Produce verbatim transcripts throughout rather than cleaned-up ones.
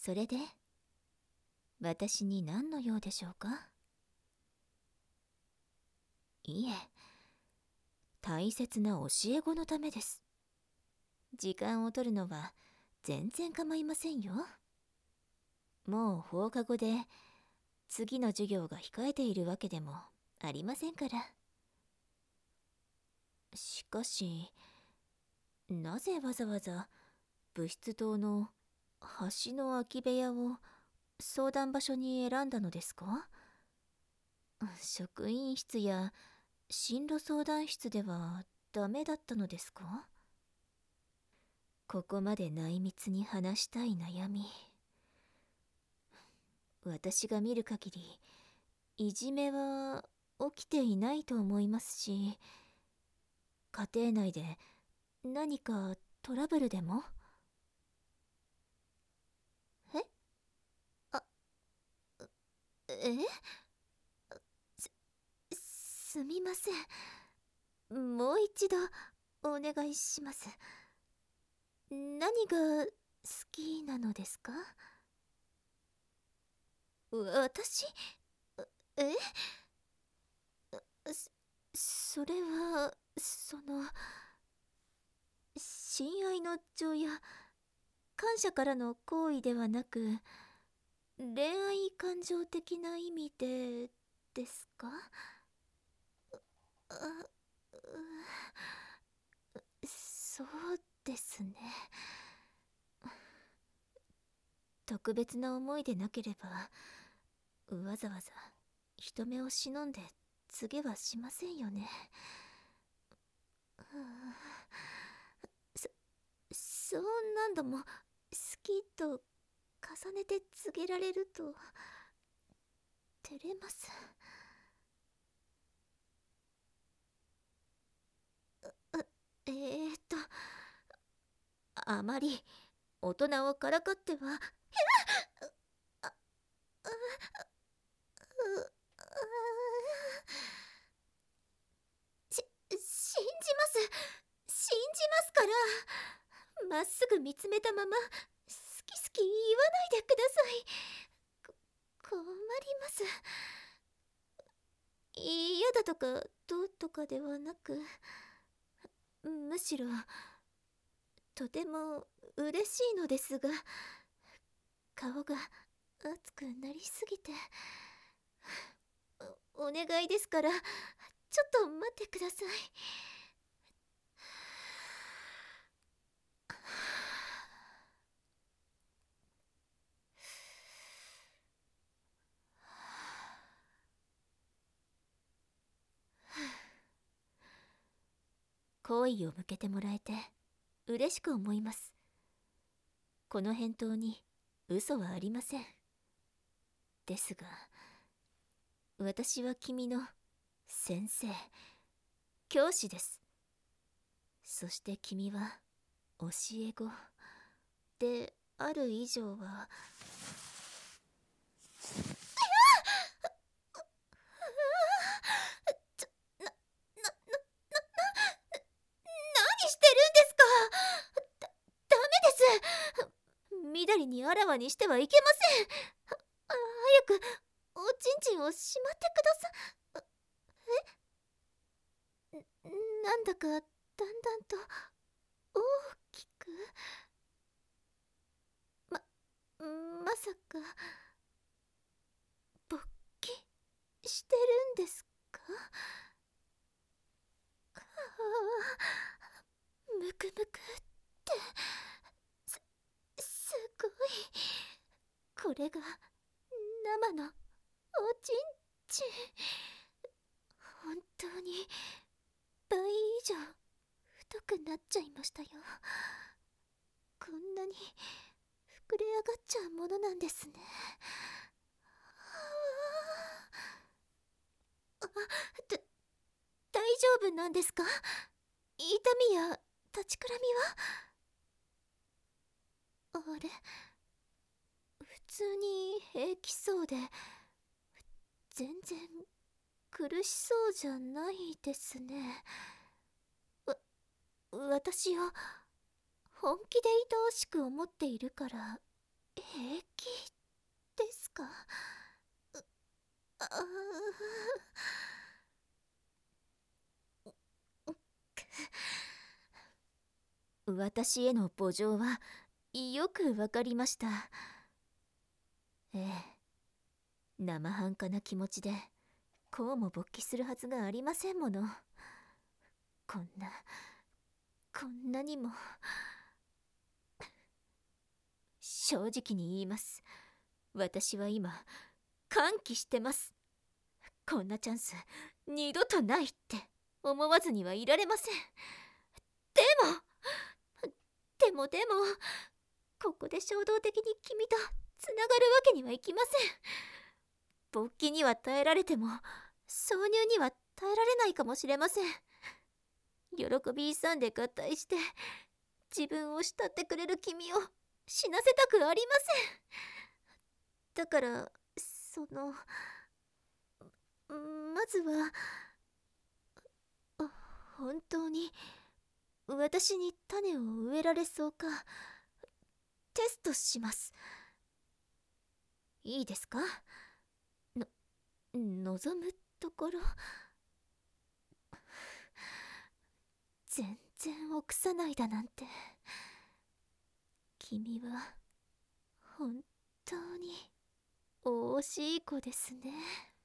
それで、私に何の用でしょうか？いえ、大切な教え子のためです。時間を取るのは全然構いませんよ。もう放課後で次の授業が控えているわけでもありませんから。しかし、なぜわざわざ部室棟の端の空き部屋を相談場所に選んだのですか？職員室や進路相談室ではダメだったのですか？ここまで内密に話したい悩み、私が見る限りいじめは起きていないと思いますし、家庭内で何かトラブルでも？え？あ、え？す、すみません。もう一度お願いします。何が好きなのですか？私？え？そ、それは、その、親愛の情や感謝からの行為ではなく、恋愛感情的な意味でですか？あ、う、そうですね。特別な思いでなければ、わざわざ人目を忍んで告げはしませんよね。そ、そう何度も好きと重ねて告げられると照れます。えーっとあまり大人をからかっては。し、信じます。信じますから。まっすぐ見つめたまま好き好き言わないでください。こ、困ります。嫌だとかどうとかではなく、むしろとても嬉しいのですが、顔が熱くなりすぎて。お、お願いですからちょっと待ってください。好意を向けてもらえて嬉しく思います。この返答に嘘はありません。ですが、私は君の先生、教師です。そして君は教え子である以上は。ちょ、な、な、な、な、何してるんですか？だ、ダメです。みだりにあらわにしてはいけません。は、早くおちんちんをしまってくださ。え？なんだかだんだんと大きく。ま、まさか勃起してるんですか？ああ、むくむくってす、すごい。これが生のおちんちん。本当に倍以上太くなっちゃいましたよ。こんなに膨れ上がっちゃうものなんですね。あ、だ、大丈夫なんですか？痛みや立ちくらみは？あれ、普通に平気そうで全然苦しそうじゃないですね。わ、私を本気で愛おしく思っているから平気ですか？ああ、私への慕情はよくわかりました。ええ、生半可な気持ちでこうも勃起するはずがありませんもの。こんなこんなにも。正直に言います。私は今歓喜してます。こんなチャンス二度とないって思わずにはいられません。でもでもでもここで衝動的に君とつながるわけにはいきません。勃起には耐えられても挿入には耐えられないかもしれません。喜び勇んで合体して自分を慕ってくれる君を死なせたくありません。だからそのまずは本当に私に種を植えられそうかテストします。いいですか？の望むところ。全然臆さないだなんて。君は本当に惜しい子ですね。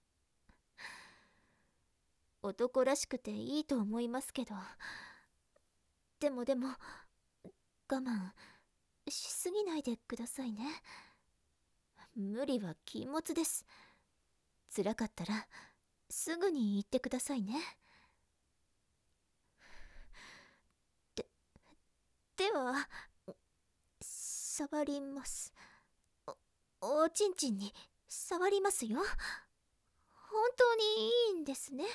男らしくていいと思いますけど、でもでも我慢しすぎないでくださいね。無理は禁物です。辛かったらすぐに言ってくださいね。ででは触ります。おおちんちんに触りますよ。本当にいいんですね。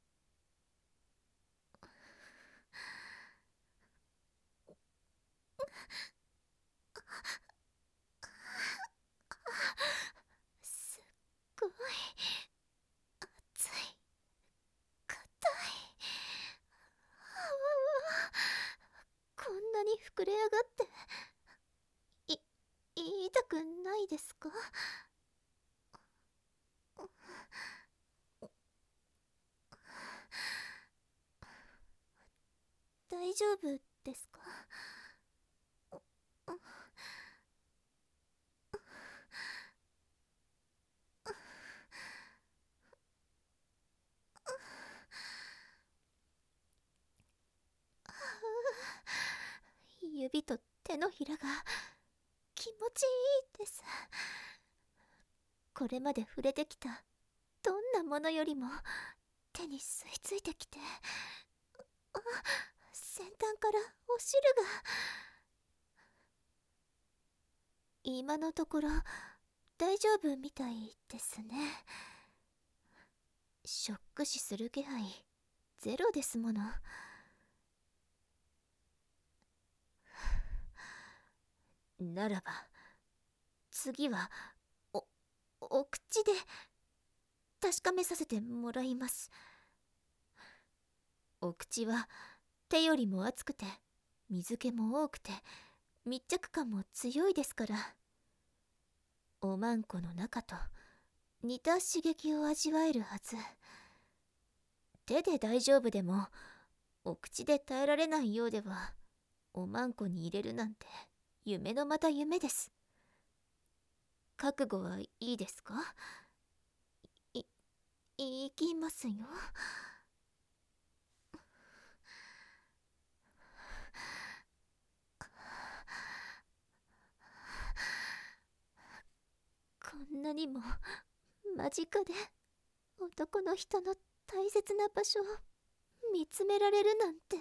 すっごい熱い、硬い。あわわ、こんなに膨れ上がってい痛くないですか？大丈夫ですか？指と手のひらが気持ちいいです。これまで触れてきたどんなものよりも手に吸い付いてきて、あ、先端からお汁が。今のところ大丈夫みたいですね。ショック死する気配ゼロですもの。ならば次はおお口で確かめさせてもらいます。お口は手よりも熱くて水気も多くて密着感も強いですから、おまんこの中と似た刺激を味わえるはず。手で大丈夫でもお口で耐えられないようではおまんこに入れるなんて夢のまた夢です。覚悟はいいですか？い、いきますよ。こんなにも間近で男の人の大切な場所を見つめられるなんて。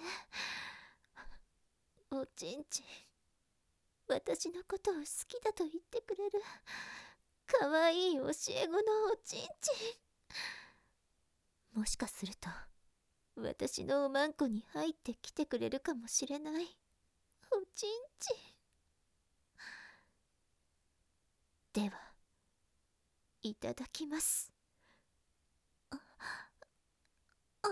おちんちん、私のことを好きだと言ってくれるかわいい教え子のおちんちん。もしかすると私のおまんこに入ってきてくれるかもしれないおちんちん。ではいただきます。ああ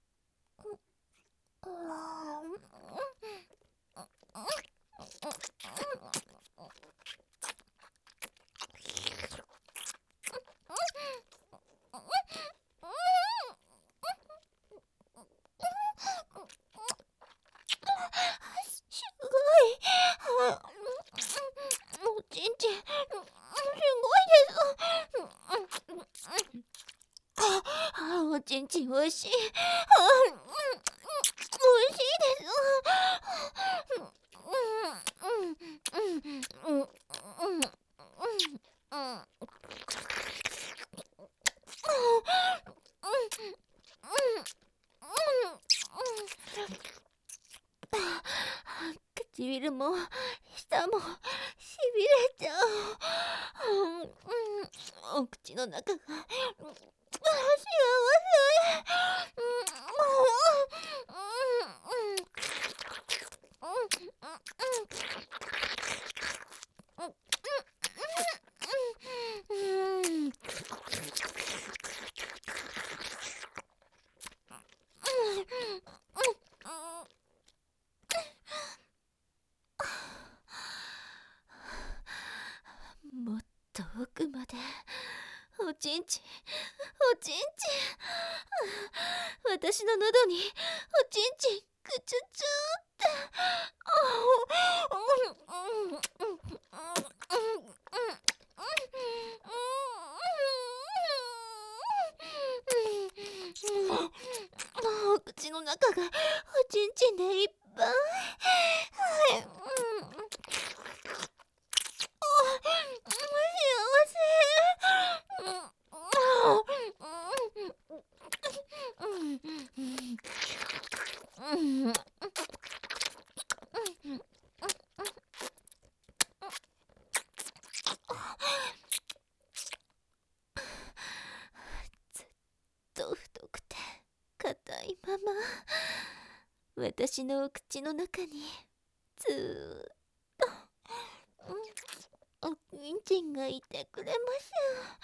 ー、 味しい。あ、うん、美味しいです。うんうんうんうんうんうんうん唇も舌もしびれちゃう。うんうん、お口の中が幸せ。もっと奥まで。おちんちん、おちんちん。私の喉におちんちんくちゅちゅって。お口の中がおちんちんでいっぱい。ずっと太くて硬いまま、私のお口の中にずーっと、うん、おちんちんがいてくれます。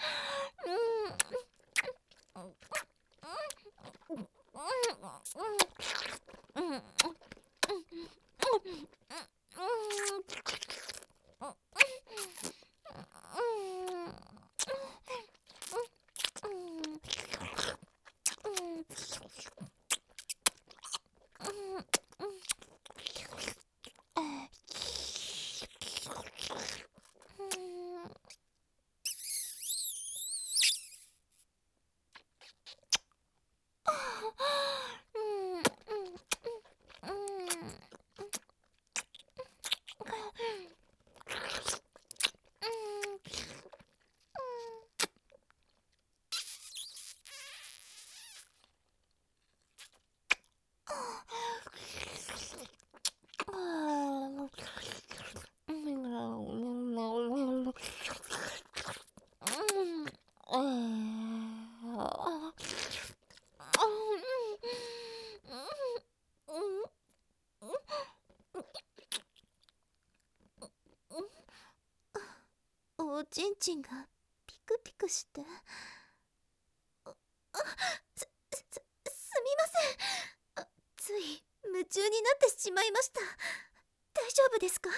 おちんちんがピクピクして。あ、す、す、すみません。あ、つい夢中になってしまいました。大丈夫ですか？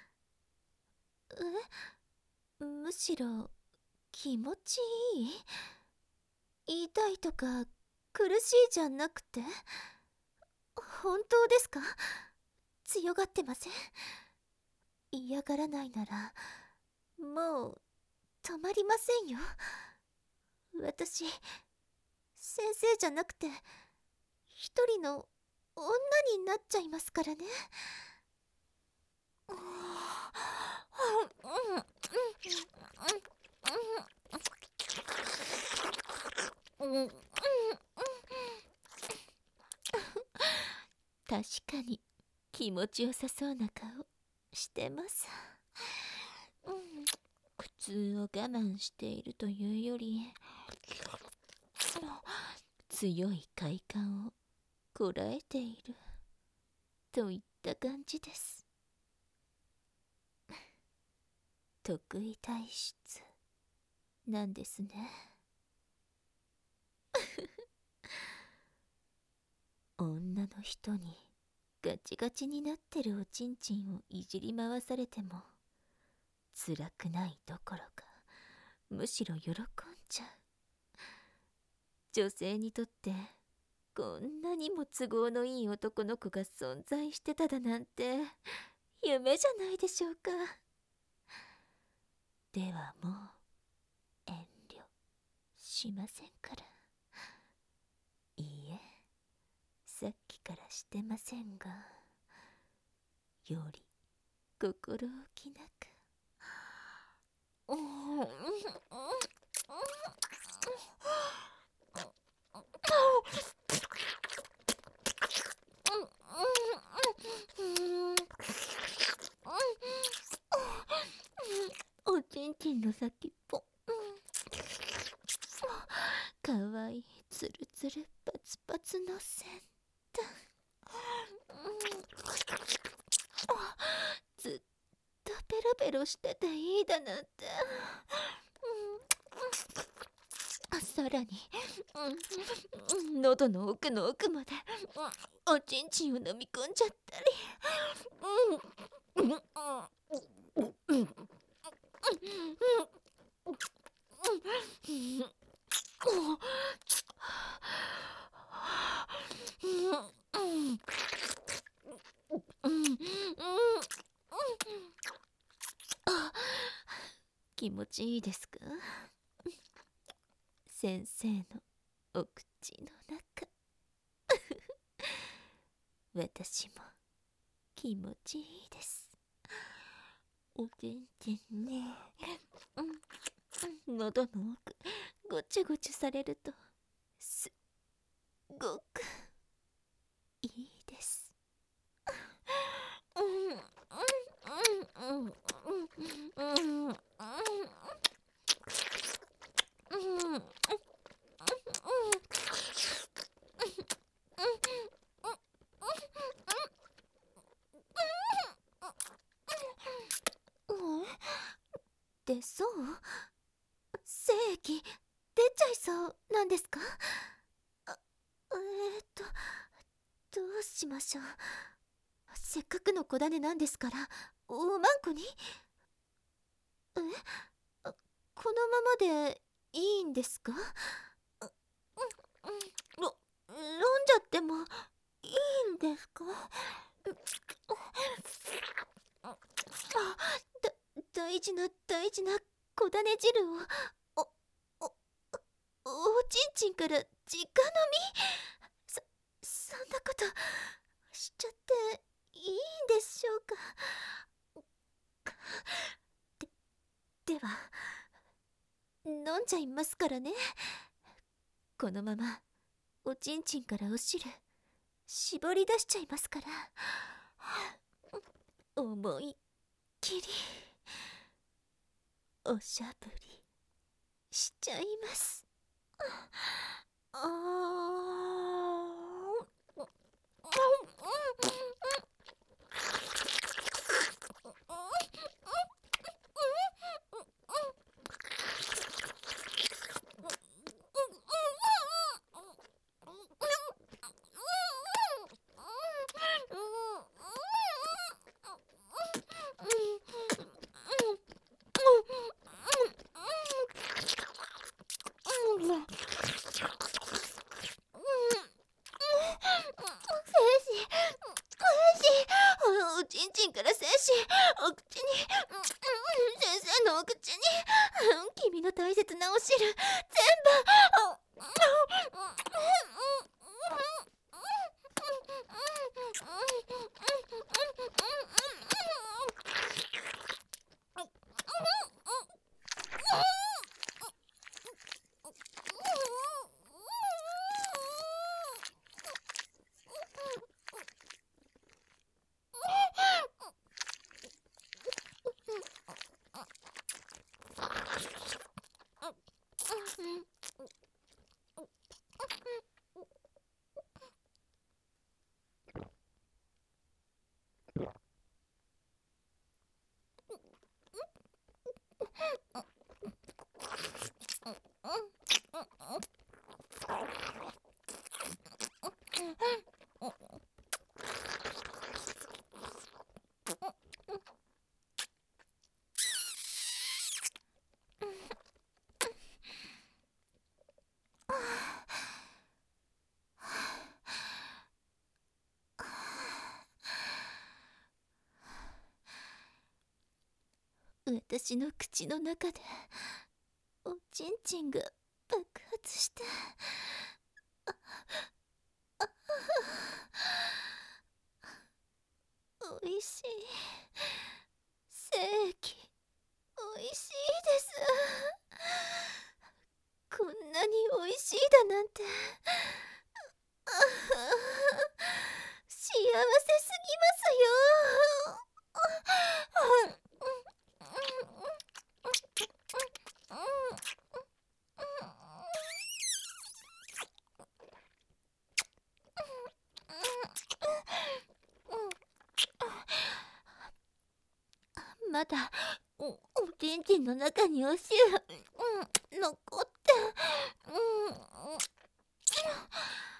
え、むしろ気持ちいい？痛いとか苦しいじゃなくて？本当ですか？強がってません？嫌がらないならもう止まりませんよ。私、先生じゃなくて一人の女になっちゃいますからね。確かに気持ちよさそうな顔してます。苦痛を我慢しているというより、強い快感をこらえているといった感じです。得意体質なんですね。女の人にガチガチになってるおちんちんをいじり回されても辛くないどころか、むしろ喜んじゃう。女性にとってこんなにも都合のいい男の子が存在してただなんて夢じゃないでしょうか。ではもう遠慮しませんから。いいえ、 さっきからしてませんが、より心置きなく。おちんちんの先っぽ、かわいいつるつるパツパツの先端、ずっとペロペロしてていいだなんて。さらに、うん、喉の奥の奥まで、うん、おちんちんを飲み込んじゃったり、うんうんうんうん気持ちいいですか、先生のお口の中。私も気持ちいいです。おちんちんね、うん、喉の奥ごちゅごちゅされるとすっごくいいです。うんうんうんうんうんうんうんで、そう精液出ちゃいそうなんですか？あえー、っとどうしましょう。せっかくの子種なんですからおまんこに。え、このままでいいんですか？ろ飲んじゃってもいいんですか？あ、だ大事な大事な子種汁をおおおちんちんから直飲み、そそんなことしちゃっていいんでしょうか？ででは飲んじゃいますからね。このままおちんちんからお汁絞り出しちゃいますから、思いっきりおしゃぶりしちゃいます。あおちんちんから精子お口に、先生のお口に、君の大切なお汁全部。私の口の中でおちんちんが爆発して、 おいしい。正規、おいしいです。こんなにおいしいだなんて。幸せすぎますよ。まだおおちんちんの中にお汁、うん、残って、うん、